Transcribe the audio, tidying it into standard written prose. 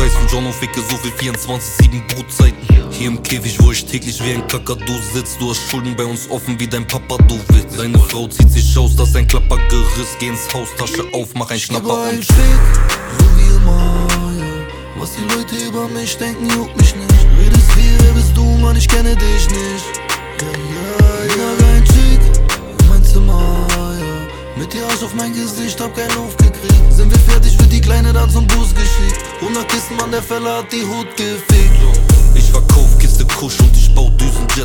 Weiß von John und ficke so viel 24/7 Brutzeiten. Hier im Käfig, wo ich täglich wie ein Kakadu sitz. Du hast Schulden bei uns offen wie dein Papa, du willst. Deine Frau zieht sich aus, dass ein Klappergeriss. Geh ins Haus, Tasche auf, mach ein Schnapper und Fick, so wie immer, ja. Was die Leute über mich denken, juckt mich nicht. Redest wie, wer bist du, Mann, ich kenne dich nicht. Ja, ein Chick, mein Zimmer, ja. Mit dir Arsch auf mein Gesicht, hab kein Luft gekriegt. Sind wir fertig, wird die Kleine dann zum Bus geschickt. 100 Kisten, Mann, der Feller hat die Hut gefickt. ich verkauf Kiste Kusch und ich bau